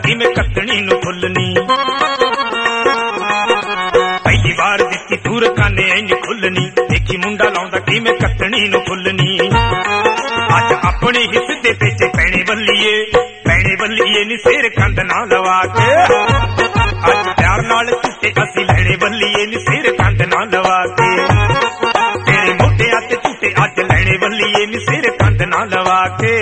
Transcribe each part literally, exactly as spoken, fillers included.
किवें कतनी नूं फुल्लनी। पहली बार दित्ती दूर काने इंज खुल्लनी, देखी मुंडा लाउंदा किवें कतनी नूं फुल्लनी। अज अपने हिस्से दे पेचे पैणे बल्लीए, पैणे बल्लीए नी सिर कंध ना लवा के। अज प्यार नाल झूटे असी लैणे बल्लीए नी सिर कंध ना लवा के। तेरे मोढियां ते झूटे अज लैणे बल्लीए नी सिर कंध ना लवा के।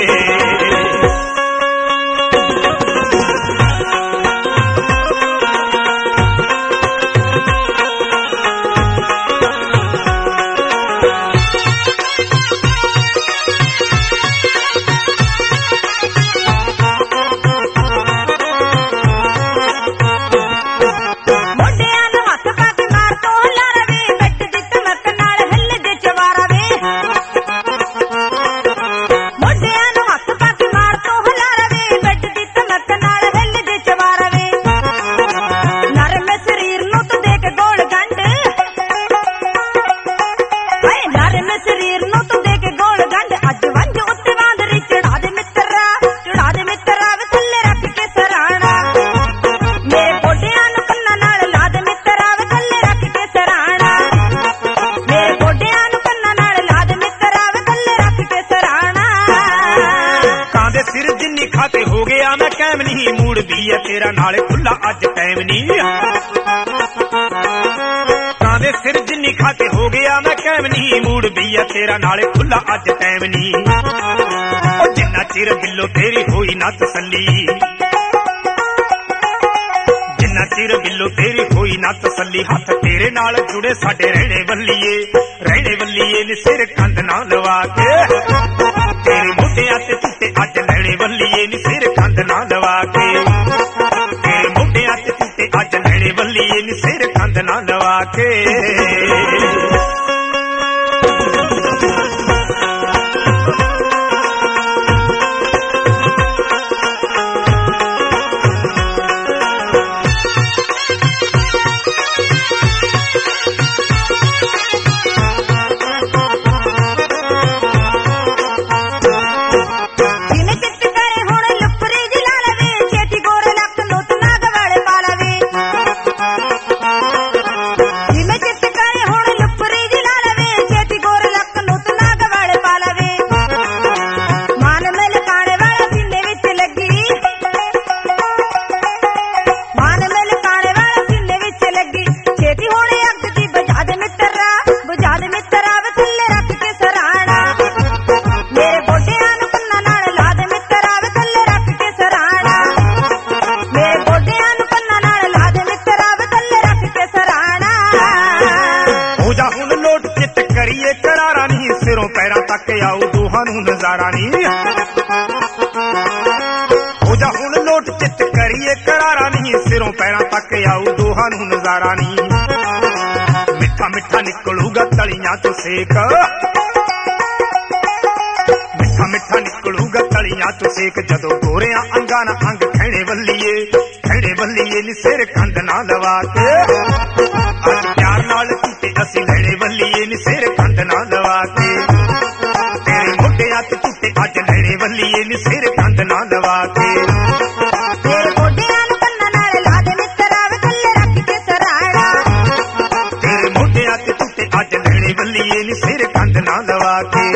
खाते हो गया मैं कैम नहीं, मूड भी है तेरा नाले खुला अज टाइम नहीं। कांदे सिर जिन्नी खाते हो गया मैं कैम नहीं, मूड भी है तेरा नाले खुला अज टाइम नहीं। ओ जिन्ना चिर दिलों तेरी होई ना तसल्ली, जिन्ना चिर दिलों तेरी होई ना तसल्ली, हाथ तेरे नाल जुड़े साडे रहने बल्लीए, रहने बल्लीए नी सिर कंध ना लवा के। तेरे मोढियां ते झूटे अज लैणे बल्लीए नी सिर कंध ना लवा के। तेरे मोढियां ते झूटे अज लैणे बल्लीए नी सिर कंध ना लवा के। करिए करारा नहीं, सिरों पैरों तक आऊ दोहां नूं नजारा नहीं। हो जा हुण लोट चित करिए करारा नहीं, सिरों पैरों तक आऊ दोहां नूं नजारा नहीं। मिठा मिठा निकलूगा तलियां तो सेक, मिठा मिठा निकलूगा तलियां तो सेक, जदों गोरियां अंगां ना अंग खैणे बल्लीए, खैणे बल्लीए नी सिर कंध ना लवा के। अज प्यार नाल झूटे असी लैणे बल्लीए नी सिर कंध ना लवा के। तेरे मोढियां ते झूटे अज लैणे बल्लीए नी सिर कंध ना लवा के। तेरे मोढियां नूं कन्नां नाल ला दे मित्तरा वे थल्ले रख के सराणा। तेरे मोढियां ते झूटे अज लैणे बल्लीए नी सिर कंध ना लवा के।